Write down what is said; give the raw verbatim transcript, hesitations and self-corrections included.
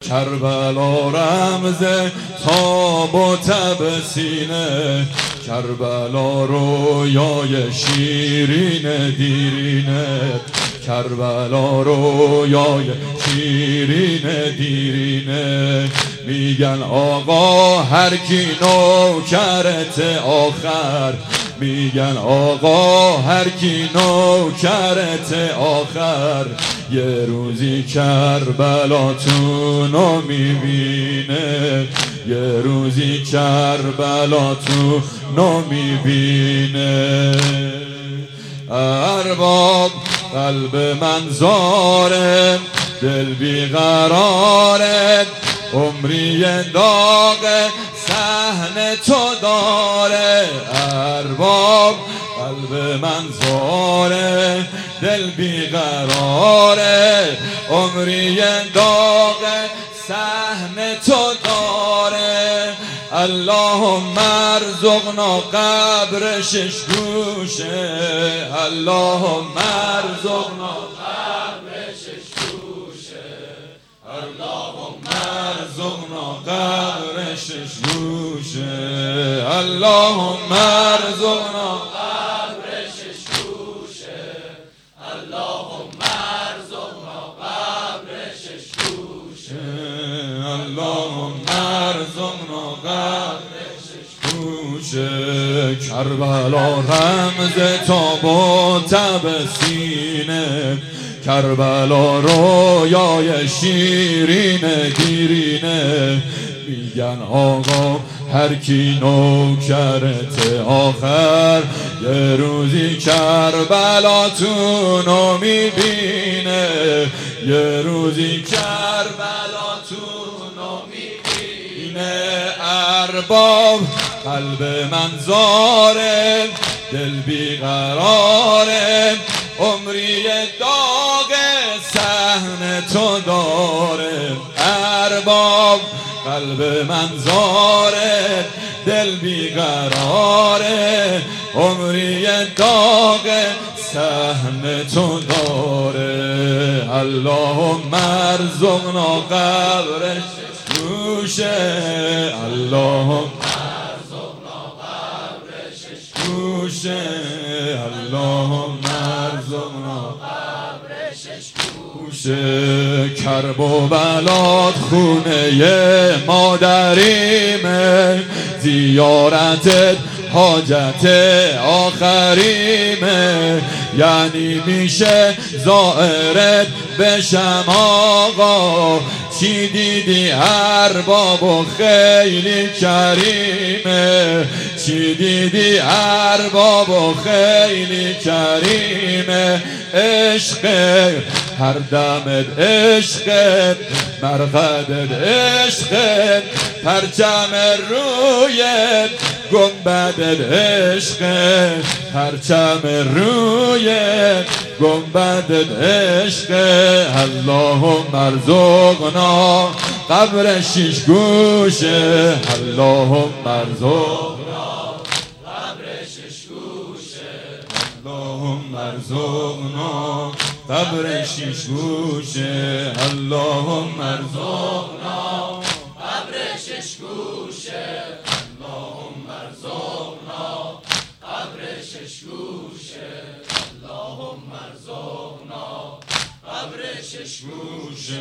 کربلا رمز تاب و تب سینه، کربلا رویای شیرین دیرینه، کربلا رویای شیرین دیرینه. میگن آقا هر کی نوکرت آخر، میگن آقا هر کی نوکرت آخر، یه روزی کربلاتونو میبینه، یه روزی کربلاتونو میبینه. ارباب قلب من زاره، دل بیقراره، عمری داغ صحن تو داره. ارباب قلب من زاره، دل بیقراره، عمری داغ صحن تو داره. اللهم ارزقنا قبر شش گوشه، اللهم ارزقنا قبر شش گوشه، اللهم ارزقنا قبر شش گوشه، اللهم ارزقنا قبر شش گوشه، اللهم ارزقنا قبر شش گوشه، اللهم ارزقنا قبر شش گوشه. کربلا رمز تاب و تب سینه، کربلا رویای شیرین دیرینه. میگن آقا هر کی نوکرت آخر، یه روزی کربلاتونو میبینه، یه روزی کربلاتونو میبینه. ارباب قلب من زاره، دل بیقراره، عمری داغ صحن تو داره. ارباب قلب من زاره، دل بیقراره، عمری داغ صحن تو داره. اللهم ارزقنا قبر شش گوشه، اللهم ارزقنا قبر شش گوشه، اللهم ارزقنا قبر شش گوشه. کرب و بلات خونه مادریمه، زیارتت حاجت آخریمه. یعنی میشه زائرت بشم آقا، چی دیدی ارباب و خیلی کریمه، چی دیدی ارباب و خیلی کریمه. عشق هر دمت عشق، مرقدت عشق، پرچم رویت گنبدت عشق، پرچم رویت گنبدت عشق. اللهم ارزقنا قبر شش گوشه، اللهم ارزقنا قبر شش گوشه، اللهم ارزقنا قبر شش گوشه، اللهم ارزقنا قبر شش گوشه، اللهم ارزقنا قبر شش گوشه، اللهم ارزقنا قبر شش گوشه.